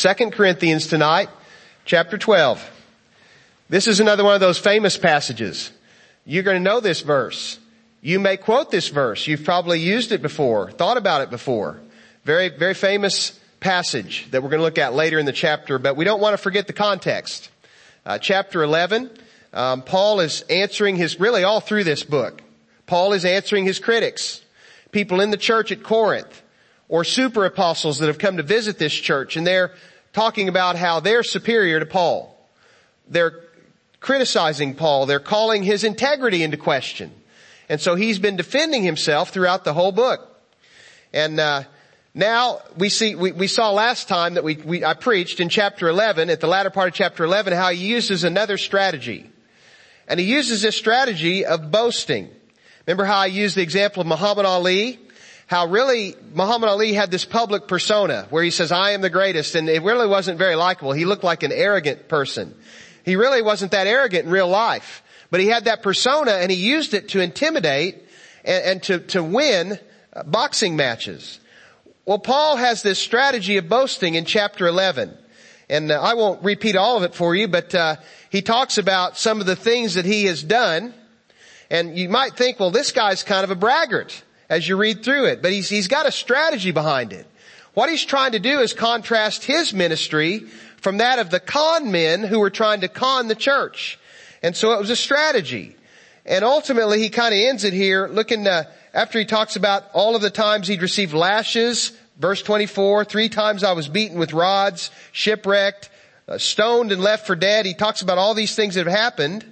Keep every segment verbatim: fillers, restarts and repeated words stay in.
Second Corinthians tonight, chapter twelve. This is another one of those famous passages. You're going to know this verse. You may quote this verse. You've probably used it before, thought about it before. Very, very famous passage that we're going to look at later in the chapter, but we don't want to forget the context. Uh, chapter eleven, um, Paul is answering his, really all through this book, Paul is answering his critics, people in the church at Corinth, or super apostles that have come to visit this church, and they're talking about how they're superior to Paul. They're criticizing Paul. They're calling his integrity into question. And so he's been defending himself throughout the whole book. And uh now we see, we, we saw last time that we, we I preached in chapter eleven, at the latter part of chapter eleven, how he uses another strategy. And he uses this strategy of boasting. Remember how I used the example of Muhammad Ali? How really Muhammad Ali had this public persona where he says, I am the greatest, and it really wasn't very likable. He looked like an arrogant person. He really wasn't that arrogant in real life, but he had that persona and he used it to intimidate and, and to, to win uh, boxing matches. Well, Paul has this strategy of boasting in chapter eleven, and uh, I won't repeat all of it for you, but uh, he talks about some of the things that he has done. And you might think, well, this guy's kind of a braggart as you read through it, but he's, he's got a strategy behind it. What he's trying to do is contrast his ministry from that of the con men who were trying to con the church. And so it was a strategy. And ultimately he kind of ends it here looking, uh, after he talks about all of the times he'd received lashes, verse twenty-four, three times I was beaten with rods, shipwrecked, uh, stoned and left for dead. He talks about all these things that have happened.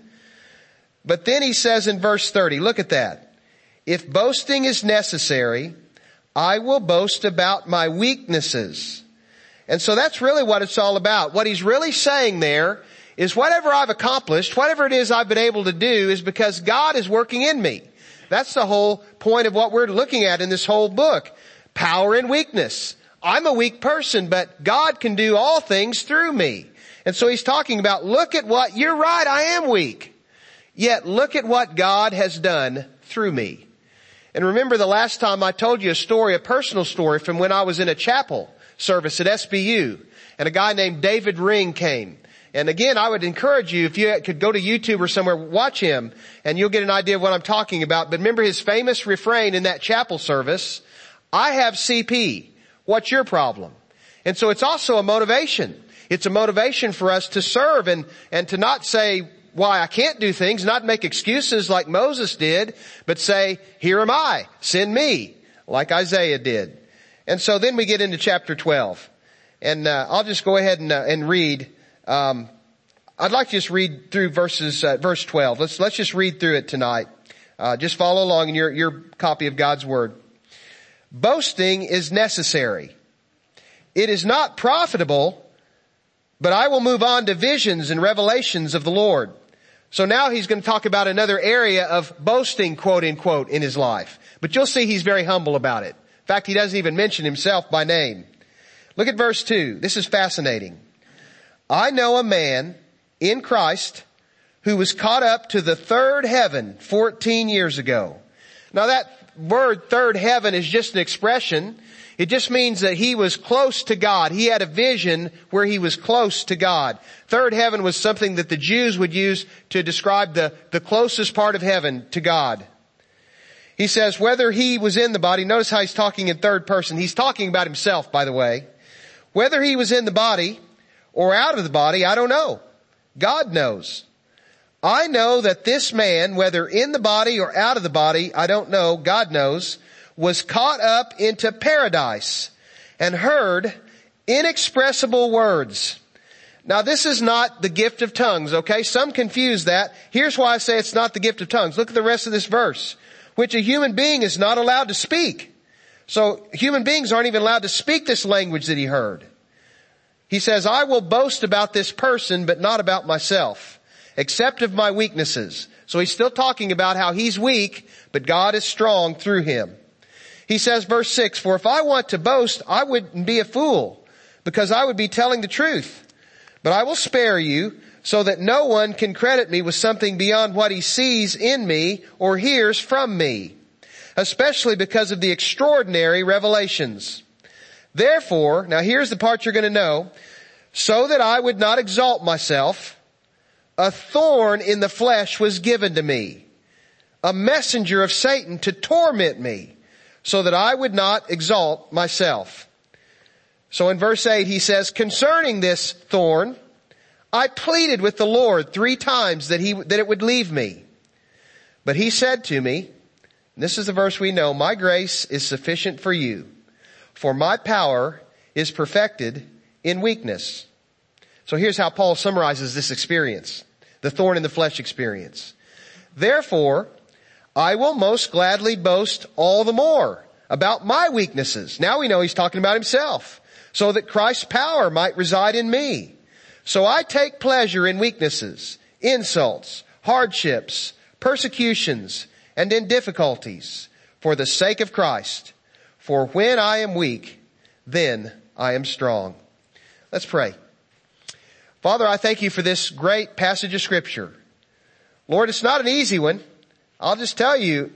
But then he says in verse thirty, look at that. If boasting is necessary, I will boast about my weaknesses. And so that's really what it's all about. What he's really saying there is whatever I've accomplished, whatever it is I've been able to do is because God is working in me. That's the whole point of what we're looking at in this whole book. Power and weakness. I'm a weak person, but God can do all things through me. And so he's talking about, look at what, you're right, I am weak. Yet look at what God has done through me. And remember the last time I told you a story, a personal story from when I was in a chapel service at S B U. And a guy named David Ring came. And again, I would encourage you, if you could go to YouTube or somewhere, watch him, and you'll get an idea of what I'm talking about. But remember his famous refrain in that chapel service, I have C P. What's your problem? And so it's also a motivation. It's a motivation for us to serve and, and to not say why I can't do things, not make excuses like Moses did, but say, here am I, send me, like Isaiah did. And so then we get into chapter twelve. And uh, I'll just go ahead and, uh, and read. Um, I'd like to just read through verses, uh, verse twelve. Let's, let's just read through it tonight. Uh, just follow along in your, your copy of God's Word. Boasting is necessary. It is not profitable, but I will move on to visions and revelations of the Lord. So now he's going to talk about another area of boasting, quote unquote, in his life. But you'll see he's very humble about it. In fact, he doesn't even mention himself by name. Look at verse two. This is fascinating. I know a man in Christ who was caught up to the third heaven fourteen years ago. Now that word third heaven is just an expression. It just means that he was close to God. He had a vision where he was close to God. Third heaven was something that the Jews would use to describe the, the closest part of heaven to God. He says whether he was in the body, notice how he's talking in third person. He's talking about himself, by the way. Whether he was in the body or out of the body, I don't know. God knows. I know that this man, whether in the body or out of the body, I don't know, God knows, was caught up into paradise and heard inexpressible words. Now this is not the gift of tongues, okay? Some confuse that. Here's why I say it's not the gift of tongues. Look at the rest of this verse, which a human being is not allowed to speak. So human beings aren't even allowed to speak this language that he heard. He says, I will boast about this person, but not about myself, except of my weaknesses. So he's still talking about how he's weak, but God is strong through him. He says, verse six, for if I want to boast, I wouldn't be a fool, because I would be telling the truth. But I will spare you, so that no one can credit me with something beyond what he sees in me or hears from me, especially because of the extraordinary revelations. Therefore, now here's the part you're going to know, so that I would not exalt myself, a thorn in the flesh was given to me, a messenger of Satan to torment me, so that I would not exalt myself. So in verse eight he says, concerning this thorn, I pleaded with the Lord three times that he, that it would leave me. But he said to me, and this is the verse we know, my grace is sufficient for you, for my power is perfected in weakness. So here's how Paul summarizes this experience, the thorn in the flesh experience. Therefore, I will most gladly boast all the more about my weaknesses. Now we know he's talking about himself, so that Christ's power might reside in me. So I take pleasure in weaknesses, insults, hardships, persecutions, and in difficulties for the sake of Christ. For when I am weak, then I am strong. Let's pray. Father, I thank you for this great passage of Scripture. Lord, it's not an easy one. I'll just tell you,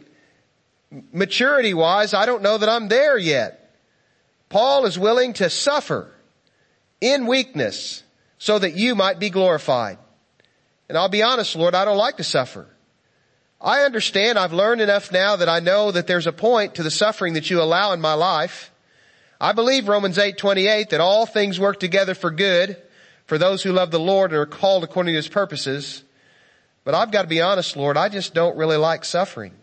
maturity-wise, I don't know that I'm there yet. Paul is willing to suffer in weakness so that you might be glorified. And I'll be honest, Lord, I don't like to suffer. I understand, I've learned enough now that I know that there's a point to the suffering that you allow in my life. I believe Romans eight twenty-eight, that all things work together for good for those who love the Lord and are called according to his purposes. But I've got to be honest, Lord, I just don't really like suffering.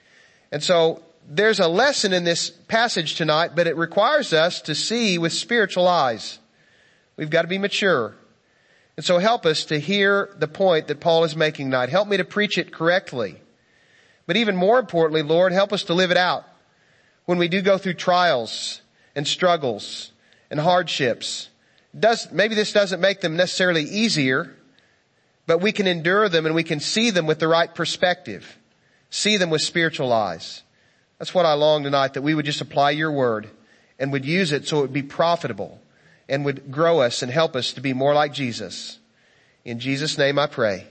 And so there's a lesson in this passage tonight, but it requires us to see with spiritual eyes. We've got to be mature. And so help us to hear the point that Paul is making tonight. Help me to preach it correctly. But even more importantly, Lord, help us to live it out when we do go through trials and struggles and hardships. Does, maybe this doesn't make them necessarily easier, but we can endure them and we can see them with the right perspective. See them with spiritual eyes. That's what I long tonight, that we would just apply your word and would use it so it would be profitable and would grow us and help us to be more like Jesus. In Jesus' name I pray.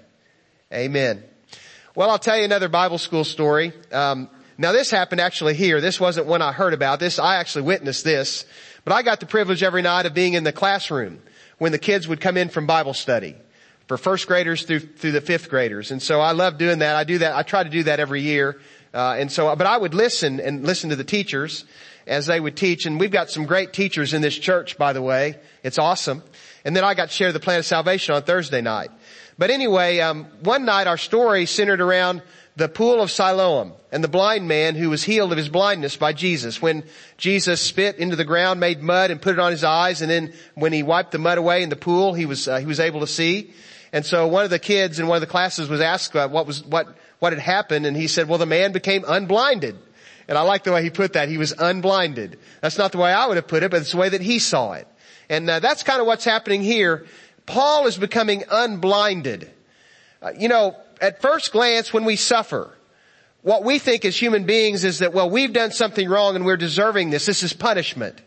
Amen. Well, I'll tell you another Bible school story. Um, now this happened actually here. This wasn't one I heard about. This, I actually witnessed this. But I got the privilege every night of being in the classroom when the kids would come in from Bible study, for first graders through, through the fifth graders. And so I love doing that. I do that. I try to do that every year. Uh, and so, but I would listen and listen to the teachers as they would teach. And we've got some great teachers in this church, by the way. It's awesome. And then I got to share the plan of salvation on Thursday night. But anyway, um, one night our story centered around the pool of Siloam and the blind man who was healed of his blindness by Jesus. When Jesus spit into the ground, made mud and put it on his eyes, and then when he wiped the mud away in the pool, he was uh, he was able to see. And so one of the kids in one of the classes was asked uh, what was what what had happened, and he said, "Well, the man became unblinded." And I like the way he put that. He was unblinded. That's not the way I would have put it, but it's the way that he saw it. And uh, that's kind of what's happening here. Paul is becoming unblinded. Uh, you know, at first glance, when we suffer, what we think as human beings is that, well, we've done something wrong and we're deserving this. This is punishment.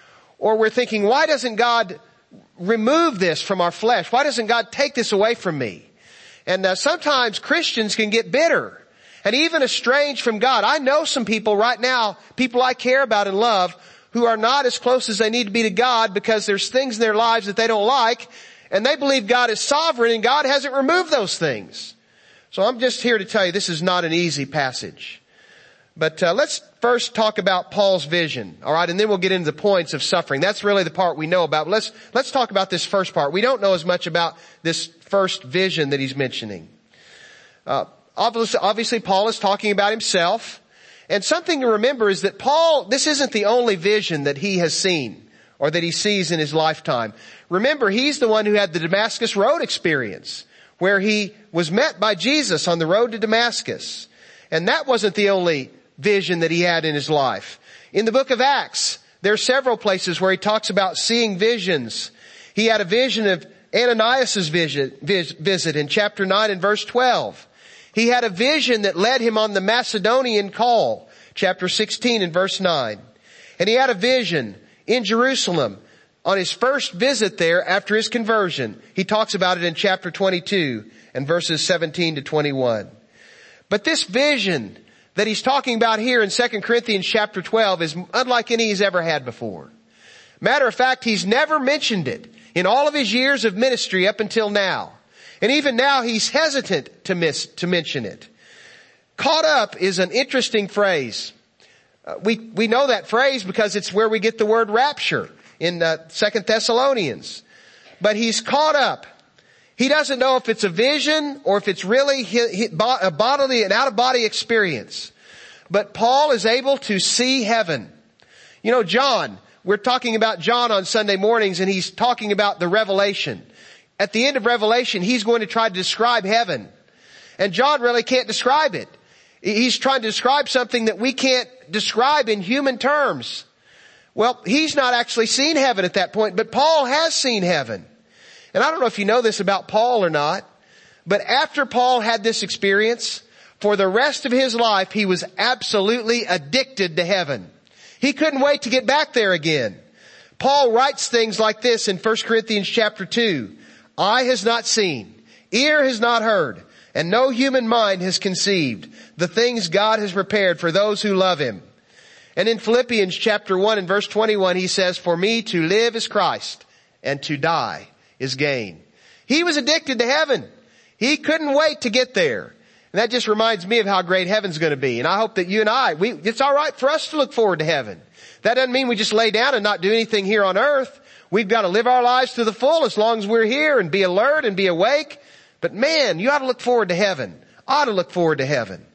Or we're thinking, why doesn't God remove this from our flesh? Why doesn't God take this away from me? And uh, sometimes Christians can get bitter and even estranged from God. I know some people right now, people I care about and love, who are not as close as they need to be to God because there's things in their lives that they don't like, and they believe God is sovereign and God hasn't removed those things. So I'm just here to tell you this is not an easy passage. But uh, let's first talk about Paul's vision, all right? And then we'll get into the points of suffering. That's really the part we know about. But let's let's talk about this first part. We don't know as much about this first vision that he's mentioning. Uh, obviously, obviously, Paul is talking about himself. And something to remember is that Paul, this isn't the only vision that he has seen or that he sees in his lifetime. Remember, he's the one who had the Damascus Road experience, where he was met by Jesus on the road to Damascus. And that wasn't the only vision that he had in his life. In the book of Acts, there are several places where he talks about seeing visions. He had a vision of Ananias' visit, visit in chapter nine and verse twelve. He had a vision that led him on the Macedonian call, chapter sixteen and verse nine. And he had a vision in Jerusalem on his first visit there after his conversion. He talks about it in chapter twenty-two and verses seventeen to twenty-one. But this vision that he's talking about here in Second Corinthians chapter twelve is unlike any he's ever had before. Matter of fact, he's never mentioned it in all of his years of ministry up until now. And even now he's hesitant to miss, to mention it. Caught up is an interesting phrase. Uh, we, we know that phrase because it's where we get the word rapture in uh, Second Thessalonians. But he's caught up. He doesn't know if it's a vision or if it's really a bodily, an out-of-body experience. But Paul is able to see heaven. You know, John, we're talking about John on Sunday mornings, and he's talking about the Revelation. At the end of Revelation, he's going to try to describe heaven. And John really can't describe it. He's trying to describe something that we can't describe in human terms. Well, he's not actually seen heaven at that point, but Paul has seen heaven. And I don't know if you know this about Paul or not, but after Paul had this experience, for the rest of his life, he was absolutely addicted to heaven. He couldn't wait to get back there again. Paul writes things like this in First Corinthians chapter two. Eye has not seen, ear has not heard, and no human mind has conceived the things God has prepared for those who love him. And in Philippians chapter one and verse twenty-one, he says, for me to live is Christ, and to die is gain. He was addicted to heaven. He couldn't wait to get there. And that just reminds me of how great heaven's going to be. And I hope that you and I, we, it's all right for us to look forward to heaven. That doesn't mean we just lay down and not do anything here on earth. We've got to live our lives to the full as long as we're here and be alert and be awake. But man, you ought to look forward to heaven. Ought to look forward to heaven.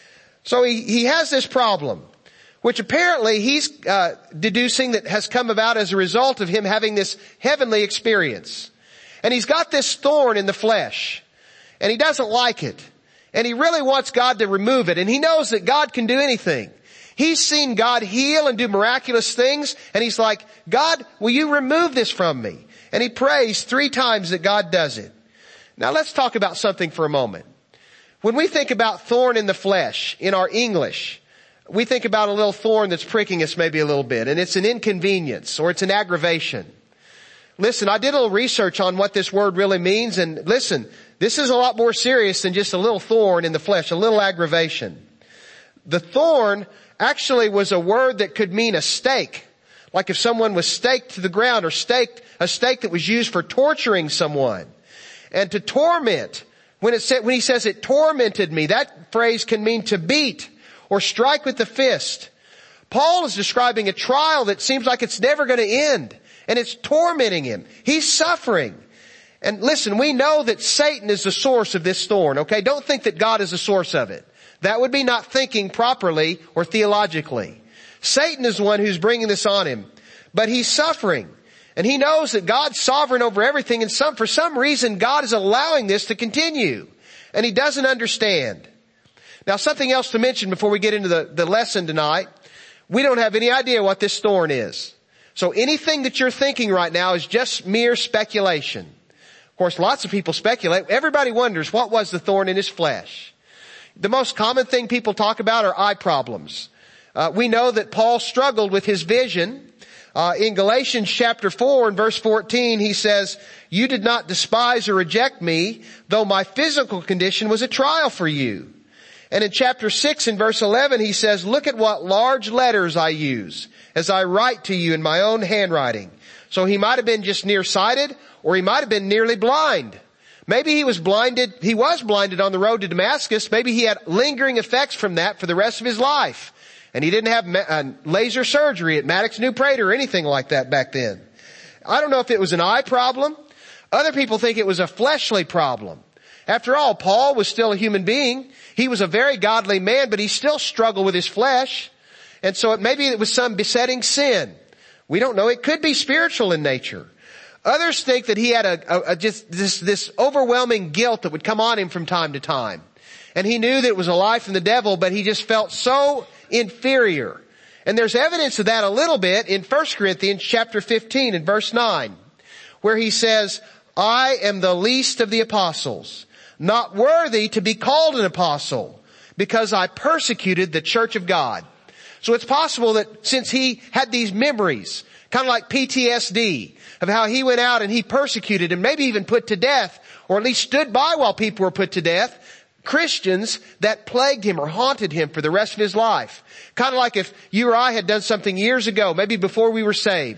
So he, he has this problem, which apparently he's uh, deducing that has come about as a result of him having this heavenly experience. And he's got this thorn in the flesh, and he doesn't like it. And he really wants God to remove it. And he knows that God can do anything. He's seen God heal and do miraculous things. And he's like, God, will you remove this from me? And he prays three times that God does it. Now let's talk about something for a moment. When we think about thorn in the flesh in our English, we think about a little thorn that's pricking us maybe a little bit. And it's an inconvenience or it's an aggravation. Listen, I did a little research on what this word really means. And listen, this is a lot more serious than just a little thorn in the flesh, a little aggravation. The thorn actually was a word that could mean a stake. Like if someone was staked to the ground or staked, a stake that was used for torturing someone. And to torment, when it said, when he says it tormented me, that phrase can mean to beat or strike with the fist. Paul is describing a trial that seems like it's never going to end. And it's tormenting him. He's suffering. And listen, we know that Satan is the source of this thorn, okay? Don't think that God is the source of it. That would be not thinking properly or theologically. Satan is the one who's bringing this on him. But he's suffering. And he knows that God's sovereign over everything. And some, for some reason, God is allowing this to continue. And he doesn't understand. Now, something else to mention before we get into the, the lesson tonight. We don't have any idea what this thorn is. So anything that you're thinking right now is just mere speculation. Of course, lots of people speculate. Everybody wonders, what was the thorn in his flesh? The most common thing people talk about are eye problems. Uh, we know that Paul struggled with his vision. Uh, in Galatians chapter four and verse fourteen, he says, you did not despise or reject me, though my physical condition was a trial for you. And in chapter six and verse eleven, he says, look at what large letters I use as I write to you in my own handwriting. So he might have been just nearsighted, or he might have been nearly blind. Maybe he was blinded, he was blinded on the road to Damascus. Maybe he had lingering effects from that for the rest of his life. And he didn't have uh, laser surgery at Maddox New Prater or anything like that back then. I don't know if it was an eye problem. Other people think it was a fleshly problem. After all, Paul was still a human being. He was a very godly man, but he still struggled with his flesh. And so it, maybe it was some besetting sin. We don't know. It could be spiritual in nature. Others think that he had a, a, a just this, this overwhelming guilt that would come on him from time to time. And he knew that it was a lie from the devil, but he just felt so inferior. And there's evidence of that a little bit in First Corinthians chapter fifteen and verse nine, where he says, I am the least of the apostles, not worthy to be called an apostle, because I persecuted the church of God. So it's possible that since he had these memories, kind of like P T S D, of how he went out and he persecuted and maybe even put to death, or at least stood by while people were put to death, Christians that plagued him or haunted him for the rest of his life. Kind of like if you or I had done something years ago, maybe before we were saved,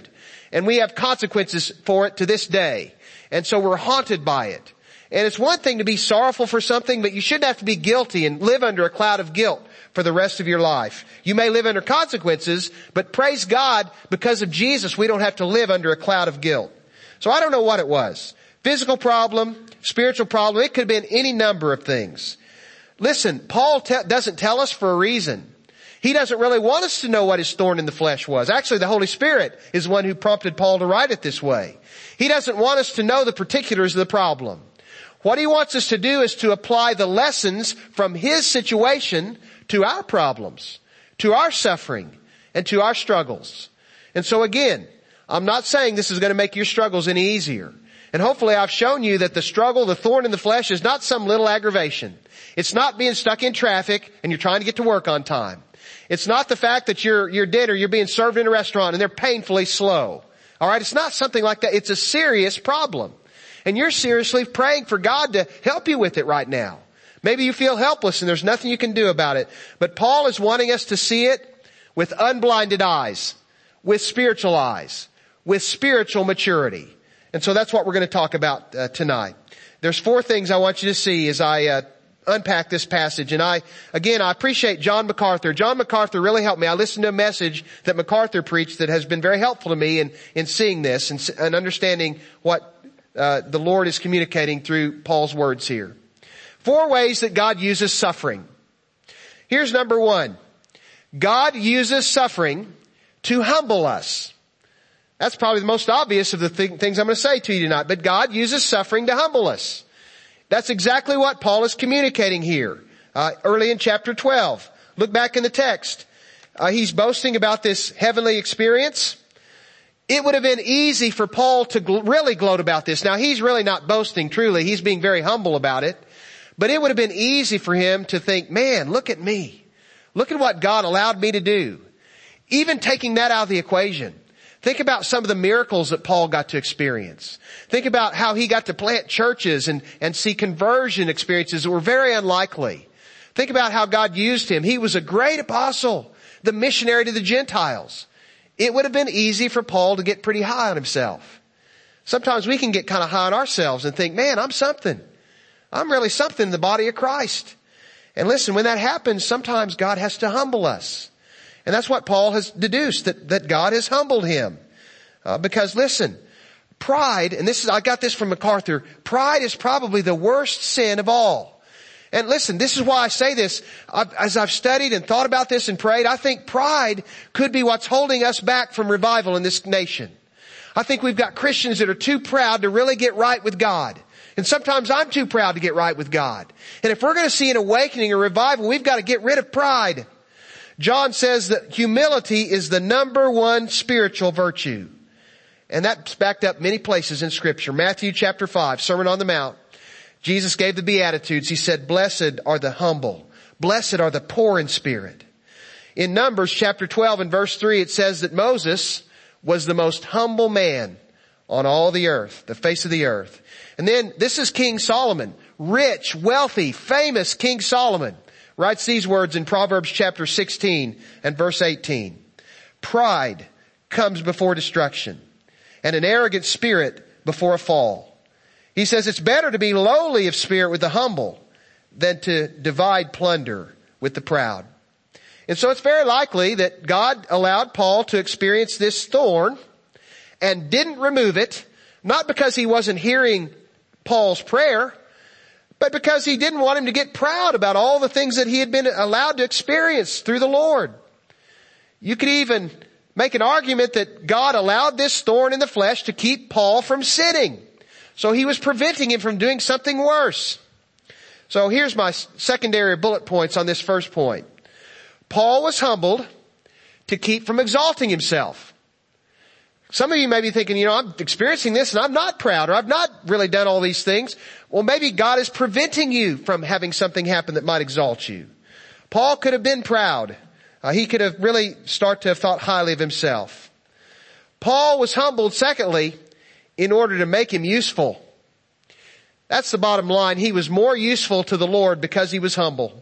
And we have consequences for it to this day. And so we're haunted by it. And it's one thing to be sorrowful for something, but you shouldn't have to be guilty and live under a cloud of guilt for the rest of your life. You may live under consequences, but praise God, because of Jesus, we don't have to live under a cloud of guilt. So I don't know what it was. Physical problem, spiritual problem, it could have been any number of things. Listen, Paul te- doesn't tell us for a reason. He doesn't really want us to know what his thorn in the flesh was. Actually, the Holy Spirit is the one who prompted Paul to write it this way. He doesn't want us to know the particulars of the problem. What he wants us to do is to apply the lessons from his situation to our problems, to our suffering, and to our struggles. And so again, I'm not saying this is going to make your struggles any easier. And hopefully I've shown you that the struggle, the thorn in the flesh, is not some little aggravation. It's not being stuck in traffic and you're trying to get to work on time. It's not the fact that you're, you're dinner, you're being served in a restaurant and they're painfully slow. Alright, it's not something like that. It's a serious problem. And you're seriously praying for God to help you with it right now. Maybe you feel helpless and there's nothing you can do about it. But Paul is wanting us to see it with unblinded eyes, with spiritual eyes, with spiritual maturity. And so that's what we're going to talk about uh, tonight. There's four things I want you to see as I uh, unpack this passage. And I, again, I appreciate John MacArthur. John MacArthur really helped me. I listened to a message that MacArthur preached that has been very helpful to me in, in seeing this and, and understanding what uh, the Lord is communicating through Paul's words here. Four ways that God uses suffering. Here's number one. God uses suffering to humble us. That's probably the most obvious of the th- things I'm going to say to you tonight. But God uses suffering to humble us. That's exactly what Paul is communicating here, uh, early in chapter twelve. Look back in the text. Uh, he's boasting about this heavenly experience. It would have been easy for Paul to gl- really gloat about this. Now, he's really not boasting truly. He's being very humble about it. But it would have been easy for him to think, man, look at me. Look at what God allowed me to do. Even taking that out of the equation. Think about some of the miracles that Paul got to experience. Think about how he got to plant churches and, and see conversion experiences that were very unlikely. Think about how God used him. He was a great apostle, the missionary to the Gentiles. It would have been easy for Paul to get pretty high on himself. Sometimes we can get kind of high on ourselves and think, man, I'm something. I'm really something in the body of Christ. And listen, when that happens, sometimes God has to humble us. And that's what Paul has deduced, that, that God has humbled him. Uh, because listen, pride, and this is, I got this from MacArthur, pride is probably the worst sin of all. And listen, this is why I say this. I've, as I've studied and thought about this and prayed, I think pride could be what's holding us back from revival in this nation. I think we've got Christians that are too proud to really get right with God. And sometimes I'm too proud to get right with God. And if we're going to see an awakening or revival, we've got to get rid of pride. John says that humility is the number one spiritual virtue. And that's backed up many places in Scripture. Matthew chapter five, Sermon on the Mount. Jesus gave the Beatitudes. He said, blessed are the humble. Blessed are the poor in spirit. In Numbers chapter twelve and verse three, it says that Moses was the most humble man on all the earth, the face of the earth. And then this is King Solomon, rich, wealthy, famous King Solomon. Writes these words in Proverbs chapter sixteen and verse eighteen. Pride comes before destruction, and an arrogant spirit before a fall. He says it's better to be lowly of spirit with the humble than to divide plunder with the proud. And so it's very likely that God allowed Paul to experience this thorn and didn't remove it, not because he wasn't hearing Paul's prayer, but because he didn't want him to get proud about all the things that he had been allowed to experience through the Lord. You could even make an argument that God allowed this thorn in the flesh to keep Paul from sinning. So he was preventing him from doing something worse. So here's my secondary bullet points on this first point. Paul was humbled to keep from exalting himself. Some of you may be thinking, you know, I'm experiencing this and I'm not proud, or I've not really done all these things. Well, maybe God is preventing you from having something happen that might exalt you. Paul could have been proud. Uh, he could have really start to have thought highly of himself. Paul was humbled, secondly, in order to make him useful. That's the bottom line. He was more useful to the Lord because he was humble.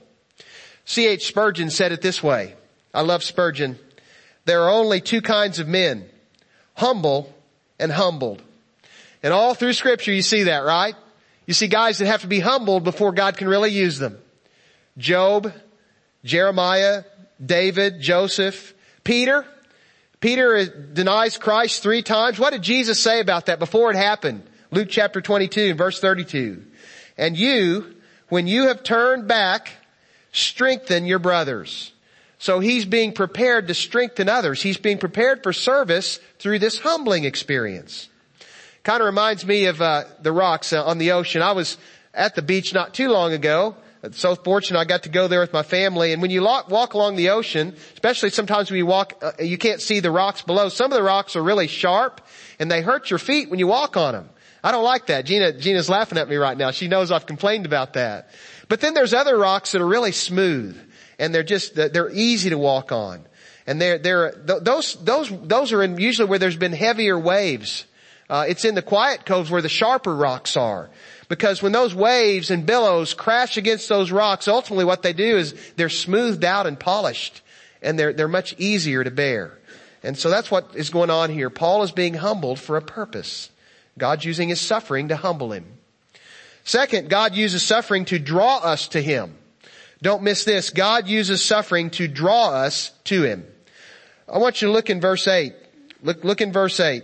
C H Spurgeon said it this way. I love Spurgeon. There are only two kinds of men, humble and humbled. And all through Scripture you see that, right? You see guys that have to be humbled before God can really use them. Job, Jeremiah, David, Joseph, Peter. Peter denies Christ three times. What did Jesus say about that before it happened? Luke chapter twenty-two, verse thirty-two. And you, when you have turned back, strengthen your brothers. So he's being prepared to strengthen others. He's being prepared for service through this humbling experience. Kind of reminds me of uh, the rocks uh, on the ocean. I was at the beach not too long ago. So fortunate I got to go there with my family. And when you walk, walk along the ocean, especially sometimes when you walk, uh, you can't see the rocks below. Some of the rocks are really sharp and they hurt your feet when you walk on them. I don't like that. Gina, Gina's laughing at me right now. She knows I've complained about that. But then there's other rocks that are really smooth and they're just, they're easy to walk on. And they're, they're, those, those, those are in usually where there's been heavier waves. Uh, it's in the quiet coves where the sharper rocks are. Because when those waves and billows crash against those rocks, ultimately what they do is they're smoothed out and polished. And they're, they're much easier to bear. And so that's what is going on here. Paul is being humbled for a purpose. God's using his suffering to humble him. Second, God uses suffering to draw us to him. Don't miss this. God uses suffering to draw us to him. I want you to look in verse eight. Look, look in verse eight.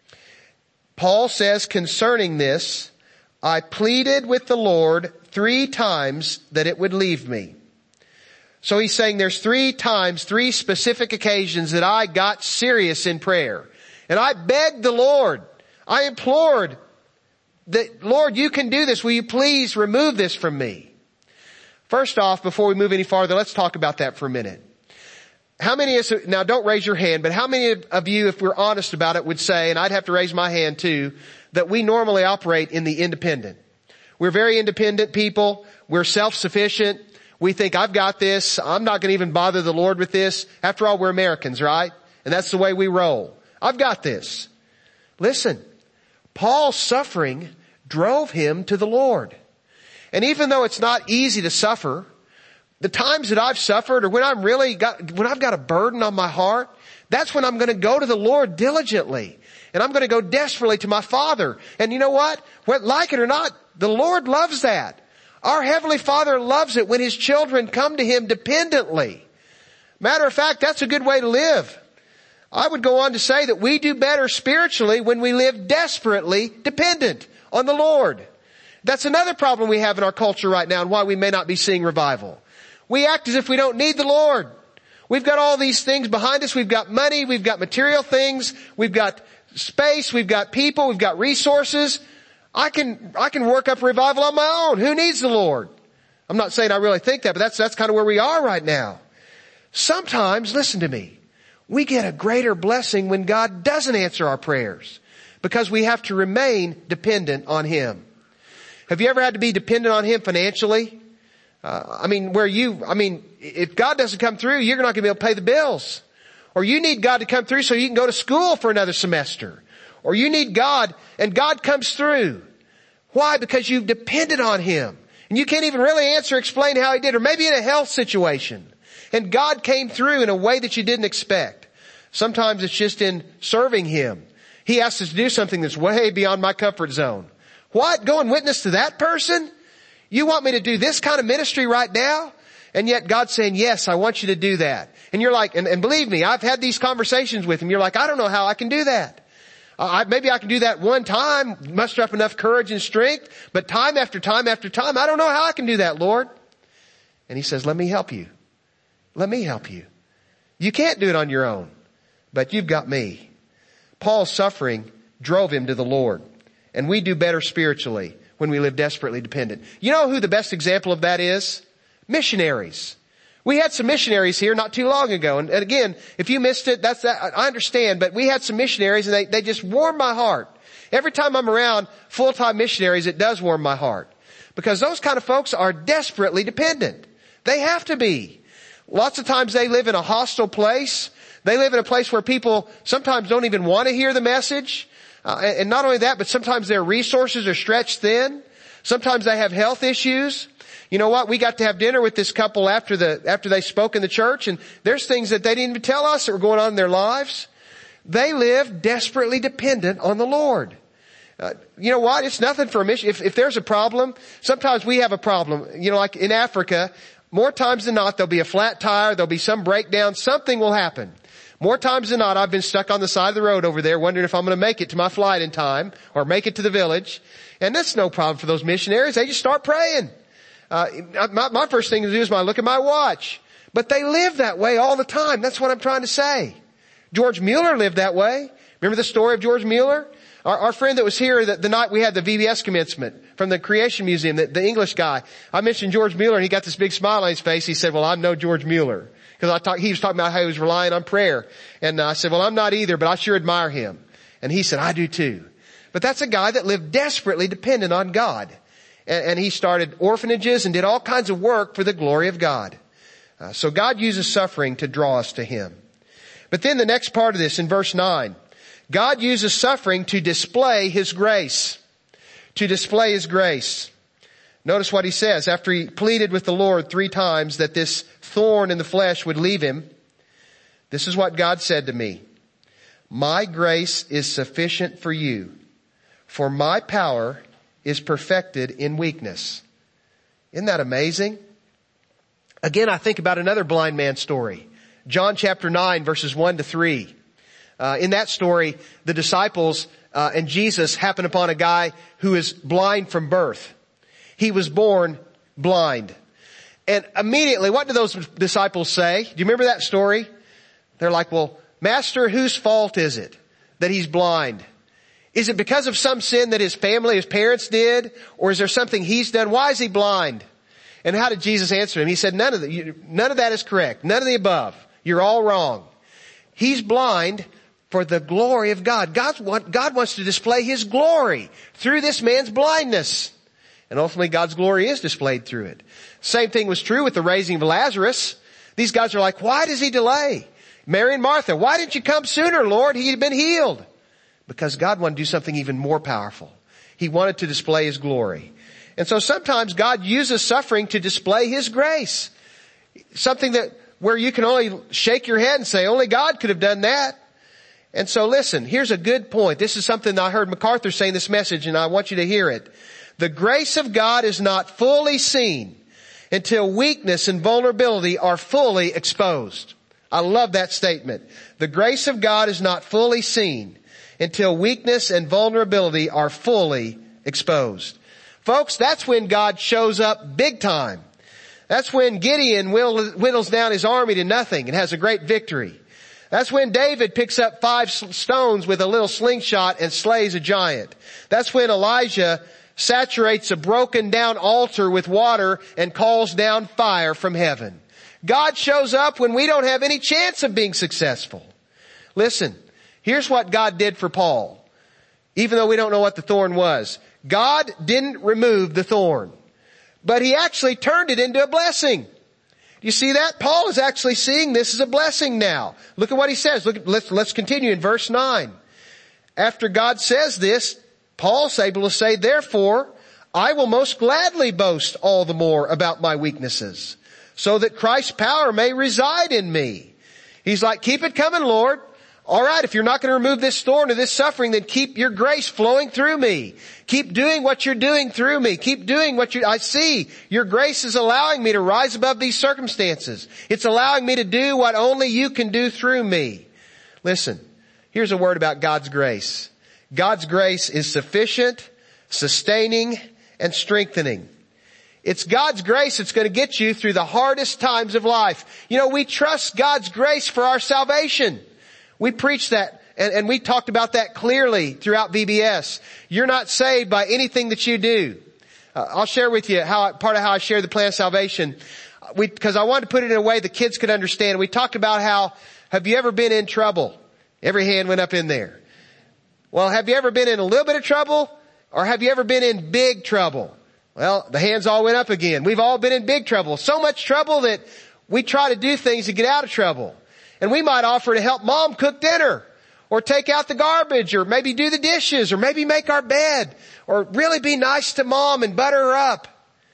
Paul says concerning this, I pleaded with the Lord three times that it would leave me. So he's saying there's three times, three specific occasions that I got serious in prayer. And I begged the Lord, I implored that, Lord, you can do this. Will you please remove this from me? First off, before we move any farther, let's talk about that for a minute. How many of us, now don't raise your hand, but how many of you, if we're honest about it, would say, and I'd have to raise my hand too, that we normally operate in the independent? We're very independent people. We're self-sufficient. We think, I've got this. I'm not going to even bother the Lord with this. After all, we're Americans, right? And that's the way we roll. I've got this. Listen, Paul's suffering drove him to the Lord. And even though it's not easy to suffer, the times that I've suffered or when I'm really got, when I've got a burden on my heart, that's when I'm going to go to the Lord diligently. And I'm going to go desperately to my Father. And you know what? Whether like it or not, the Lord loves that. Our Heavenly Father loves it when His children come to Him dependently. Matter of fact, that's a good way to live. I would go on to say that we do better spiritually when we live desperately dependent on the Lord. That's another problem we have in our culture right now and why we may not be seeing revival. We act as if we don't need the Lord. We've got all these things behind us. We've got money. We've got material things. We've got space. We've got people. We've got resources. I can, I can work up a revival on my own. Who needs the Lord? I'm not saying I really think that, but that's, that's kind of where we are right now. Sometimes, listen to me, we get a greater blessing when God doesn't answer our prayers because we have to remain dependent on Him. Have you ever had to be dependent on Him financially? Uh, I mean, where you, I mean, if God doesn't come through, you're not going to be able to pay the bills. Or you need God to come through so you can go to school for another semester. Or you need God and God comes through. Why? Because you've depended on Him. And you can't even really answer, explain how He did. Or maybe in a health situation. And God came through in a way that you didn't expect. Sometimes it's just in serving Him. He asks us to do something that's way beyond my comfort zone. What? Go and witness to that person? You want me to do this kind of ministry right now? And yet God's saying, yes, I want you to do that. And you're like, and, and believe me, I've had these conversations with Him. You're like, I don't know how I can do that. Uh, I, maybe I can do that one time, muster up enough courage and strength, but time after time after time, I don't know how I can do that, Lord. And He says, let me help you. Let me help you. You can't do it on your own, but you've got me. Paul's suffering drove him to the Lord. And we do better spiritually when we live desperately dependent. You know who the best example of that is? Missionaries. We had some missionaries here not too long ago. And, and again, if you missed it, that's that. I understand, but we had some missionaries and they, they just warmed my heart. Every time I'm around full-time missionaries, it does warm my heart. Because those kind of folks are desperately dependent. They have to be. Lots of times they live in a hostile place. They live in a place where people sometimes don't even want to hear the message. Uh, and not only that, but sometimes their resources are stretched thin. Sometimes they have health issues. You know what? We got to have dinner with this couple after the, after they spoke in the church, and there's things that they didn't even tell us that were going on in their lives. They live desperately dependent on the Lord. Uh, you know what? It's nothing for a mission. If, if there's a problem, sometimes we have a problem. You know, like in Africa, more times than not, there'll be a flat tire, there'll be some breakdown, something will happen. More times than not, I've been stuck on the side of the road over there wondering if I'm going to make it to my flight in time or make it to the village. And that's no problem for those missionaries. They just start praying. Uh, my, my first thing to do is I look at my watch. But they live that way all the time. That's what I'm trying to say. George Mueller lived that way. Remember the story of George Mueller? Our, our friend that was here the, the night we had the V B S commencement from the Creation Museum, the, the English guy. I mentioned George Mueller and he got this big smile on his face. He said, well, I'm no George Mueller. Because I talk, he was talking about how he was relying on prayer. And I said, well, I'm not either, but I sure admire him. And he said, I do too. But that's a guy that lived desperately dependent on God. And, and he started orphanages and did all kinds of work for the glory of God. Uh, so God uses suffering to draw us to Him. But then the next part of this in verse nine, God uses suffering to display His grace. To display His grace. Notice what He says after He pleaded with the Lord three times that this thorn in the flesh would leave Him. This is what God said to me. My grace is sufficient for you, for my power is perfected in weakness. Isn't that amazing? Again, I think about another blind man story. John chapter nine verses one to three. Uh, in that story, the disciples uh, and Jesus happen upon a guy who is blind from birth. He was born blind. And immediately, what do those disciples say? Do you remember that story? They're like, well, Master, whose fault is it that he's blind? Is it because of some sin that his family, his parents did? Or is there something he's done? Why is he blind? And how did Jesus answer him? He said, none of the, none of that is correct. None of the above. You're all wrong. He's blind for the glory of God. God's want, God wants to display His glory through this man's blindness. And ultimately God's glory is displayed through it. Same thing was true with the raising of Lazarus. These guys are like, why does He delay? Mary and Martha, why didn't you come sooner, Lord? He had been healed. Because God wanted to do something even more powerful. He wanted to display His glory. And so sometimes God uses suffering to display His grace. Something that, where you can only shake your head and say, only God could have done that. And so listen, here's a good point. This is something I heard MacArthur say in this message, and I want you to hear it. The grace of God is not fully seen until weakness and vulnerability are fully exposed. I love that statement. The grace of God is not fully seen until weakness and vulnerability are fully exposed. Folks, that's when God shows up big time. That's when Gideon whittles down his army to nothing and has a great victory. That's when David picks up five stones with a little slingshot and slays a giant. That's when Elijah saturates a broken down altar with water and calls down fire from heaven. God shows up when we don't have any chance of being successful. Listen, here's what God did for Paul. Even though we don't know what the thorn was. God didn't remove the thorn, but He actually turned it into a blessing. Do you see that? Paul is actually seeing this as a blessing now. Look at what he says. Look, let's, let's continue in verse nine. After God says this, Paul's able to say, therefore, I will most gladly boast all the more about my weaknesses, so that Christ's power may reside in me. He's like, keep it coming, Lord. All right, if you're not going to remove this thorn or this suffering, then keep your grace flowing through me. Keep doing what you're doing through me. Keep doing what you, I see your grace is allowing me to rise above these circumstances. It's allowing me to do what only you can do through me. Listen, here's a word about God's grace. God's grace is sufficient, sustaining, and strengthening. It's God's grace that's going to get you through the hardest times of life. You know, we trust God's grace for our salvation. We preach that and, and we talked about that clearly throughout V B S. You're not saved by anything that you do. Uh, I'll share with you how part of how I share the plan of salvation. We, because I wanted to put it in a way the kids could understand. We talked about how, have you ever been in trouble? Every hand went up in there. Well, have you ever been in a little bit of trouble? Or have you ever been in big trouble? Well, the hands all went up again. We've all been in big trouble. So much trouble that we try to do things to get out of trouble. And we might offer to help mom cook dinner, or take out the garbage, or maybe do the dishes, or maybe make our bed, or really be nice to mom and butter her up.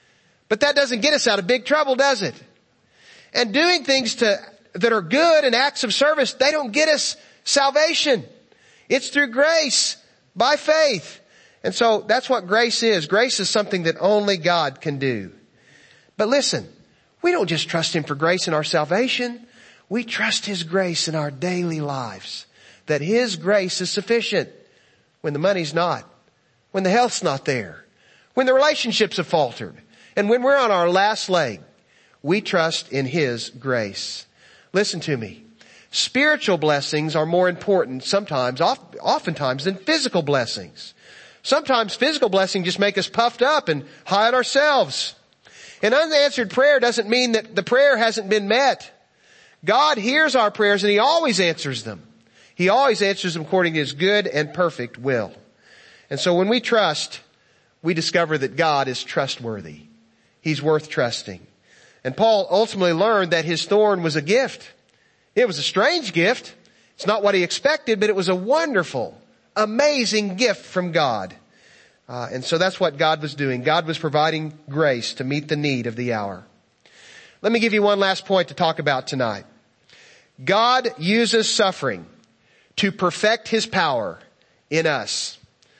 But that doesn't get us out of big trouble, does it? And doing things to, that are good and acts of service, they don't get us salvation. It's through grace, by faith. And so that's what grace is. Grace is something that only God can do. But listen, we don't just trust Him for grace in our salvation. We trust His grace in our daily lives. That His grace is sufficient when the money's not, when the health's not there, when the relationships have faltered, and when we're on our last leg. We trust in His grace. Listen to me. Spiritual blessings are more important sometimes, oftentimes, than physical blessings. Sometimes physical blessings just make us puffed up and high on ourselves. An unanswered prayer doesn't mean that the prayer hasn't been met. God hears our prayers and He always answers them. He always answers them according to His good and perfect will. And so when we trust, we discover that God is trustworthy. He's worth trusting. And Paul ultimately learned that his thorn was a gift. It was a strange gift. It's not what he expected, but it was a wonderful, amazing gift from God. Uh, and so that's what God was doing. God was providing grace to meet the need of the hour. Let me give you one last point to talk about tonight. God uses suffering to perfect His power in us.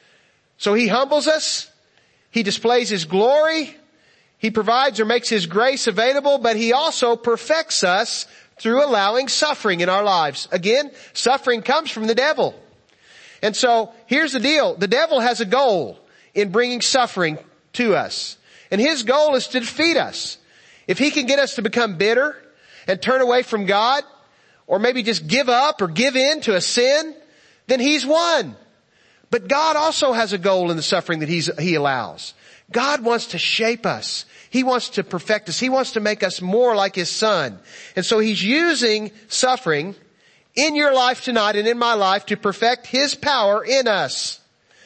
So He humbles us. He displays His glory. He provides or makes His grace available, but He also perfects us through allowing suffering in our lives. Again, suffering comes from the devil. And so here's the deal. The devil has a goal in bringing suffering to us. And his goal is to defeat us. If he can get us to become bitter and turn away from God, or maybe just give up or give in to a sin, then he's won. But God also has a goal in the suffering that he's, he allows. God wants to shape us. He wants to perfect us. He wants to make us more like His Son. And so He's using suffering in your life tonight and in my life to perfect His power in us.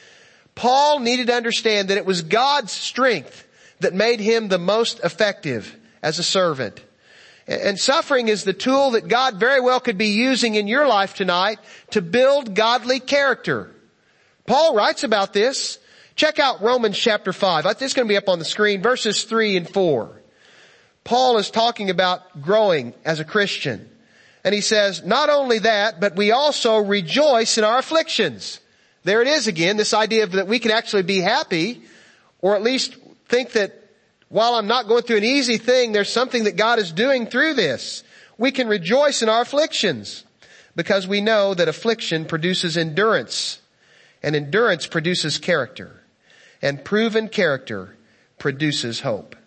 Paul needed to understand that it was God's strength that made him the most effective as a servant. And suffering is the tool that God very well could be using in your life tonight to build godly character. Paul writes about this. Check out Romans chapter five. It's going to be up on the screen, verses three and four. Paul is talking about growing as a Christian. And he says, not only that, but we also rejoice in our afflictions. There it is again, this idea of that we can actually be happy, or at least think that while I'm not going through an easy thing, there's something that God is doing through this. We can rejoice in our afflictions because we know that affliction produces endurance, and endurance produces character. And proven character produces hope.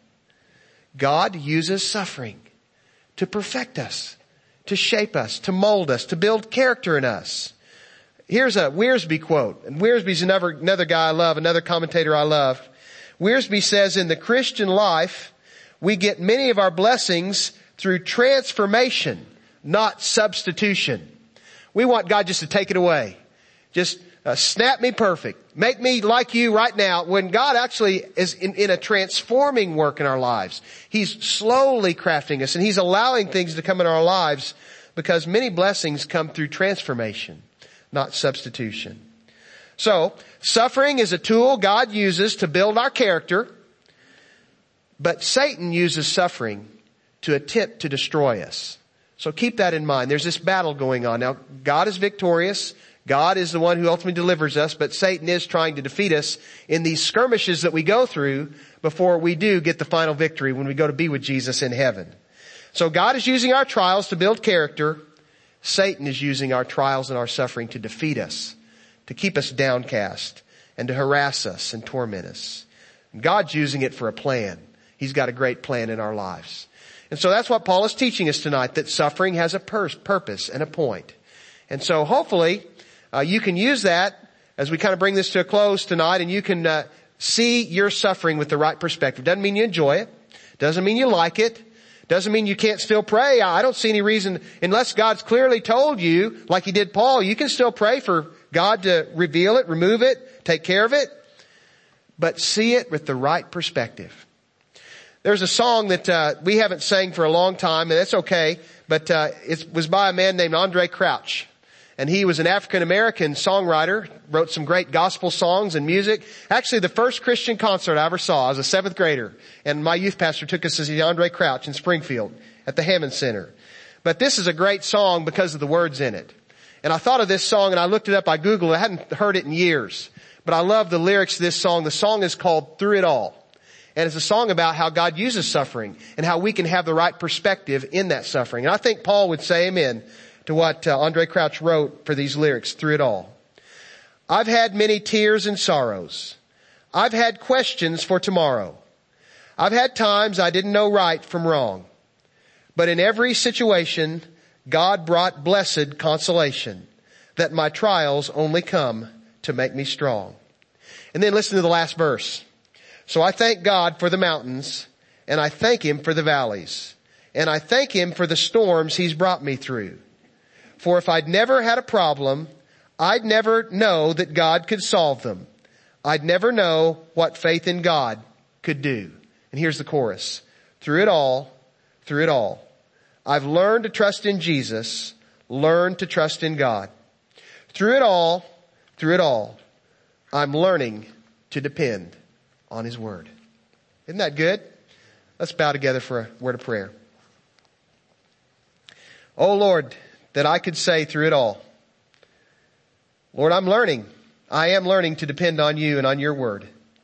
God uses suffering to perfect us, to shape us, to mold us, to build character in us. Here's a Wiersbe quote. And Wiersbe's another, another guy I love, another commentator I love. Wiersbe says, in the Christian life, we get many of our blessings through transformation, not substitution. We want God just to take it away. Just Uh, snap me perfect. Make me like you right now. When God actually is in, in a transforming work in our lives. He's slowly crafting us and He's allowing things to come in our lives because many blessings come through transformation, not substitution. So, suffering is a tool God uses to build our character, but Satan uses suffering to attempt to destroy us. So keep that in mind. There's this battle going on. Now, God is victorious. God is the one who ultimately delivers us, but Satan is trying to defeat us in these skirmishes that we go through before we do get the final victory when we go to be with Jesus in heaven. So God is using our trials to build character. Satan is using our trials and our suffering to defeat us, to keep us downcast, and to harass us and torment us. God's using it for a plan. He's got a great plan in our lives. And so that's what Paul is teaching us tonight, that suffering has a pur- purpose and a point. And so hopefully, Uh, you can use that as we kind of bring this to a close tonight, and you can uh, see your suffering with the right perspective. Doesn't mean you enjoy it. Doesn't mean you like it. Doesn't mean you can't still pray. I don't see any reason, unless God's clearly told you, like He did Paul, you can still pray for God to reveal it, remove it, take care of it. But see it with the right perspective. There's a song that uh, we haven't sang for a long time, and that's okay, but uh, it was by a man named Andre Crouch. And he was an African-American songwriter, wrote some great gospel songs and music. Actually, the first Christian concert I ever saw, I was a seventh grader. And my youth pastor took us to see Andre Crouch in Springfield at the Hammond Center. But this is a great song because of the words in it. And I thought of this song and I looked it up. I Googled it. I hadn't heard it in years. But I love the lyrics to this song. The song is called Through It All. And it's a song about how God uses suffering and how we can have the right perspective in that suffering. And I think Paul would say amen to what uh, Andre Crouch wrote for these lyrics, Through It All. I've had many tears and sorrows. I've had questions for tomorrow. I've had times I didn't know right from wrong. But in every situation, God brought blessed consolation that my trials only come to make me strong. And then listen to the last verse. So I thank God for the mountains, and I thank Him for the valleys, and I thank Him for the storms He's brought me through. For if I'd never had a problem, I'd never know that God could solve them. I'd never know what faith in God could do. And here's the chorus. Through it all, through it all, I've learned to trust in Jesus, learned to trust in God. Through it all, through it all, I'm learning to depend on His Word. Isn't that good? Let's bow together for a word of prayer. Oh Lord, that I could say through it all, Lord, I'm learning. I am learning to depend on You and on Your Word.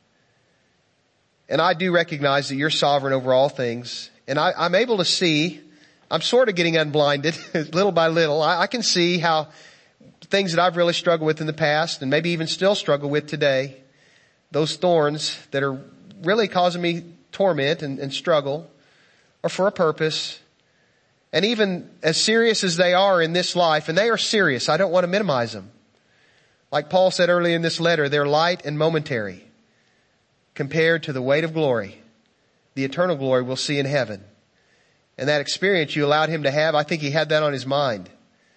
And I do recognize that You're sovereign over all things. And I, I'm able to see, I'm sort of getting unblinded little by little. I, I can see how things that I've really struggled with in the past and maybe even still struggle with today, those thorns that are really causing me torment and, and struggle are for a purpose. And even as serious as they are in this life, and they are serious, I don't want to minimize them. Like Paul said earlier in this letter, they're light and momentary compared to the weight of glory, the eternal glory we'll see in heaven. And that experience you allowed Him to have, I think He had that on His mind.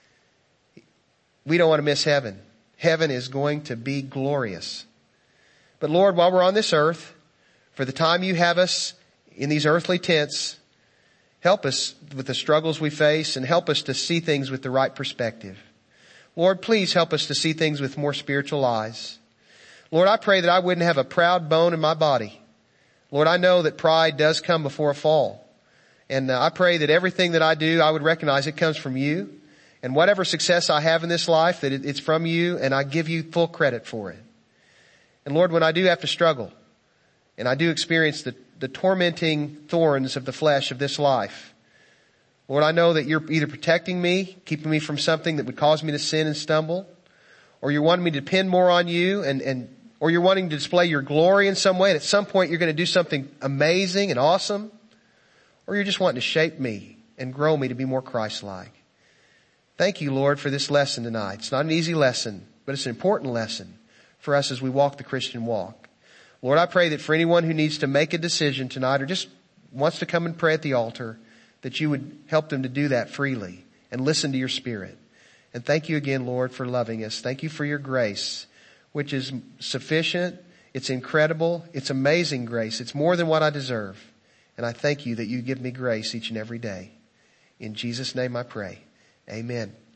We don't want to miss heaven. Heaven is going to be glorious. But Lord, while we're on this earth, for the time You have us in these earthly tents, help us with the struggles we face and help us to see things with the right perspective. Lord, please help us to see things with more spiritual eyes. Lord, I pray that I wouldn't have a proud bone in my body. Lord, I know that pride does come before a fall. And uh, I pray that everything that I do, I would recognize it comes from You. And whatever success I have in this life, that it, it's from You, and I give You full credit for it. And Lord, when I do have to struggle, and I do experience the, the tormenting thorns of the flesh of this life, Lord, I know that You're either protecting me, keeping me from something that would cause me to sin and stumble, or You're wanting me to depend more on You, and, and or You're wanting to display Your glory in some way, and at some point You're going to do something amazing and awesome, or You're just wanting to shape me and grow me to be more Christ-like. Thank You, Lord, for this lesson tonight. It's not an easy lesson, but it's an important lesson for us as we walk the Christian walk. Lord, I pray that for anyone who needs to make a decision tonight or just wants to come and pray at the altar, that You would help them to do that freely and listen to Your Spirit. And thank You again, Lord, for loving us. Thank You for Your grace, which is sufficient. It's incredible. It's amazing grace. It's more than what I deserve. And I thank You that You give me grace each and every day. In Jesus' name I pray. Amen.